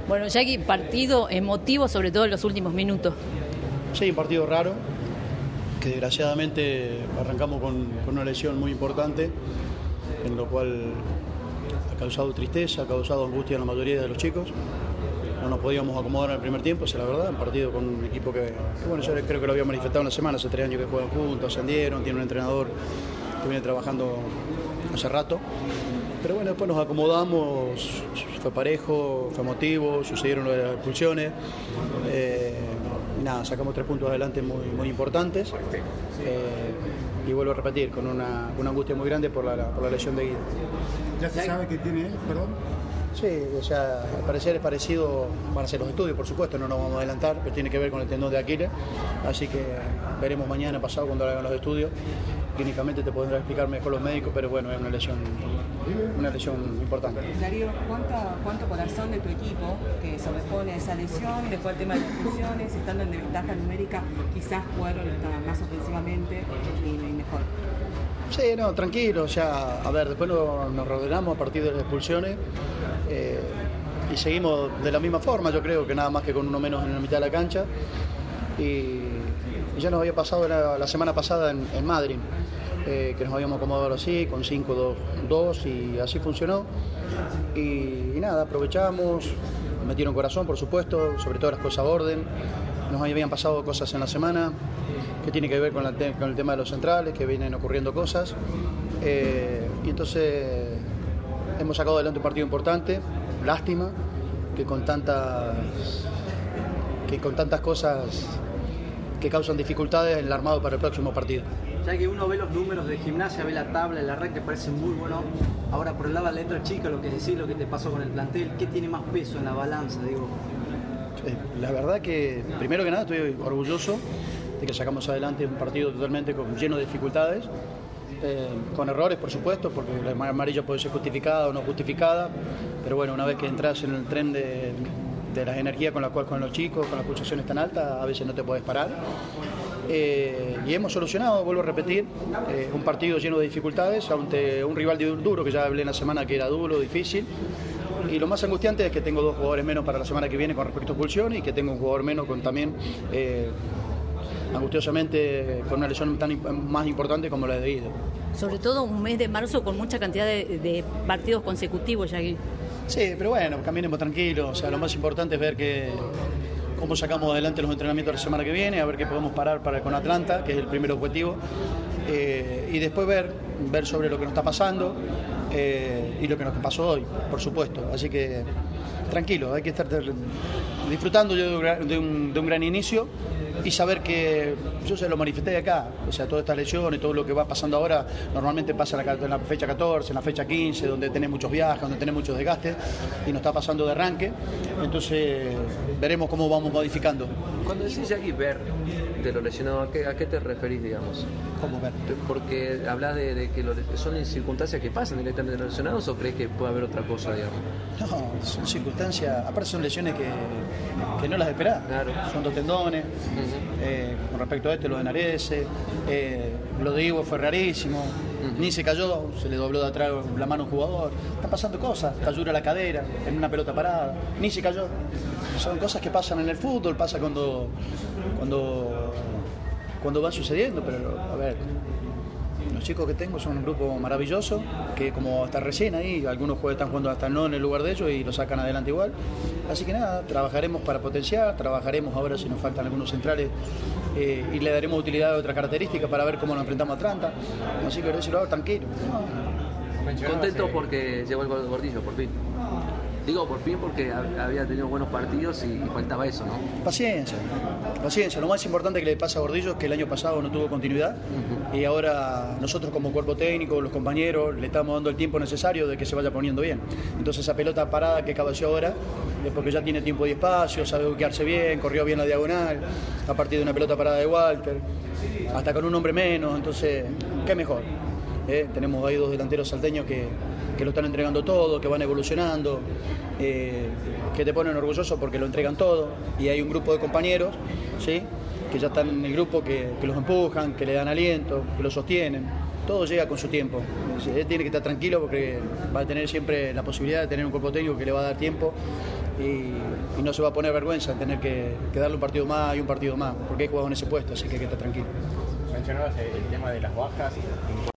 Bueno, Jackie, partido emotivo, sobre todo en los últimos minutos. Sí, un partido raro, que desgraciadamente arrancamos con una lesión muy importante, en lo cual ha causado tristeza, ha causado angustia en la mayoría de los chicos. No nos podíamos acomodar en el primer tiempo, esa es la verdad, un partido con un equipo que bueno, yo creo que lo había manifestado en la semana, hace 3 años que juegan juntos, ascendieron, tiene un entrenador que viene trabajando hace rato. Pero bueno, después nos acomodamos, fue parejo, fue emotivo, sucedieron las expulsiones. Nada, sacamos 3 puntos adelante muy importantes. Y vuelvo a repetir, con una angustia muy grande por la lesión de Guido. ¿Ya se sabe qué tiene él, perdón? Sí, o sea, al parecer es parecido, van a ser los estudios, por supuesto, no nos vamos a adelantar, pero tiene que ver con el tendón de Aquiles, así que veremos mañana pasado cuando hagan los estudios. Clínicamente te podrán explicar mejor los médicos, pero bueno, es una lesión importante. Darío, ¿cuánto corazón de tu equipo que sobrepone a esa lesión, después el tema de las expulsiones, estando en desventaja numérica, quizás jugaron más ofensivamente y mejor? Sí, no, tranquilo, o sea, a ver, después nos reordenamos a partir de las expulsiones y seguimos de la misma forma, yo creo que nada más que con uno menos en la mitad de la cancha y ya nos había pasado la semana pasada en Madrid, que nos habíamos acomodado así, con 5-2 y así funcionó y nada, aprovechamos, metieron corazón por supuesto, sobre todo las cosas orden, nos habían pasado cosas en la semana que tiene que ver con el tema de los centrales, que vienen ocurriendo cosas. Y entonces hemos sacado adelante un partido importante, lástima, que con tantas cosas que causan dificultades en el armado para el próximo partido. Ya que uno ve los números de Gimnasia, ve la tabla, el arranque parece muy bueno. Ahora por el lado de la letra chica, lo que decís, lo que te pasó con el plantel, ¿qué tiene más peso en la balanza, digo? La verdad que, primero que nada, estoy orgulloso de que sacamos adelante un partido totalmente lleno de dificultades, con errores, por supuesto, porque la amarilla puede ser justificada o no justificada, pero bueno, una vez que entras en el tren de las energías con los chicos, con las pulsaciones tan altas, a veces no te puedes parar. Y hemos solucionado, vuelvo a repetir, un partido lleno de dificultades ante un rival duro, que ya hablé en la semana que era duro, difícil. Y lo más angustiante es que tengo 2 jugadores menos para la semana que viene con respecto a expulsión y que tengo un jugador menos con también, angustiosamente, con una lesión más importante como la de Guido. Sobre todo un mes de marzo con mucha cantidad de partidos consecutivos, Jackie. Sí, pero bueno, caminemos tranquilos. O sea, lo más importante es ver cómo sacamos adelante los entrenamientos la semana que viene, a ver qué podemos parar con Atlanta, que es el primer objetivo. Y después ver sobre lo que nos está pasando y lo que nos pasó hoy, por supuesto. Así que tranquilo, hay que estar disfrutando de un gran inicio y saber que yo se lo manifesté acá, o sea, todas estas lesiones, todo lo que va pasando ahora, normalmente pasa en la fecha 14, en la fecha 15, donde tenés muchos viajes, donde tenés muchos desgastes, y nos está pasando de arranque, entonces veremos cómo vamos modificando. Cuando decís Jackie ver de lo lesionado, ¿a qué te referís, digamos? ¿Cómo ver? Porque hablas de que son circunstancias que pasan directamente lesionados, ¿o crees que puede haber otra cosa, digamos? No, son circunstancias, aparte son lesiones que no las esperás. Claro. Son 2 tendones, con respecto a lo de Narese, lo de Ivo fue rarísimo, ni se cayó, se le dobló de atrás la mano a un jugador, están pasando cosas, cayó la cadera en una pelota parada, ni se cayó. Son cosas que pasan en el fútbol, pasa cuando va sucediendo, pero a ver, los chicos que tengo son un grupo maravilloso, que como hasta recién ahí, algunos están jugando hasta no en el lugar de ellos y lo sacan adelante igual. Así que nada, trabajaremos para potenciar, trabajaremos ahora si nos faltan algunos centrales y le daremos utilidad a otras características para ver cómo nos enfrentamos a Atlanta. Así que lo hago tranquilo. Contento porque llegó el Gordillo, por fin. Digo por fin porque había tenido buenos partidos y faltaba eso, ¿no? Paciencia. Lo más importante que le pasa a Gordillo es que el año pasado no tuvo continuidad y ahora nosotros como cuerpo técnico, los compañeros, le estamos dando el tiempo necesario de que se vaya poniendo bien. Entonces esa pelota parada que caballeó ahora es porque ya tiene tiempo y espacio, sabe ubicarse bien, corrió bien la diagonal, a partir de una pelota parada de Walter, hasta con un hombre menos, entonces, ¿qué mejor? Tenemos ahí 2 delanteros salteños que lo están entregando todo, que van evolucionando, que te ponen orgulloso porque lo entregan todo, y hay un grupo de compañeros, ¿sí?, que ya están en el grupo, que los empujan, que le dan aliento, que lo sostienen. Todo llega con su tiempo. Él tiene que estar tranquilo porque va a tener siempre la posibilidad de tener un cuerpo técnico que le va a dar tiempo y no se va a poner vergüenza en tener que darle un partido más y un partido más, porque hay jugadores en ese puesto, así que hay que estar tranquilo. Mencionabas el tema de las bajas.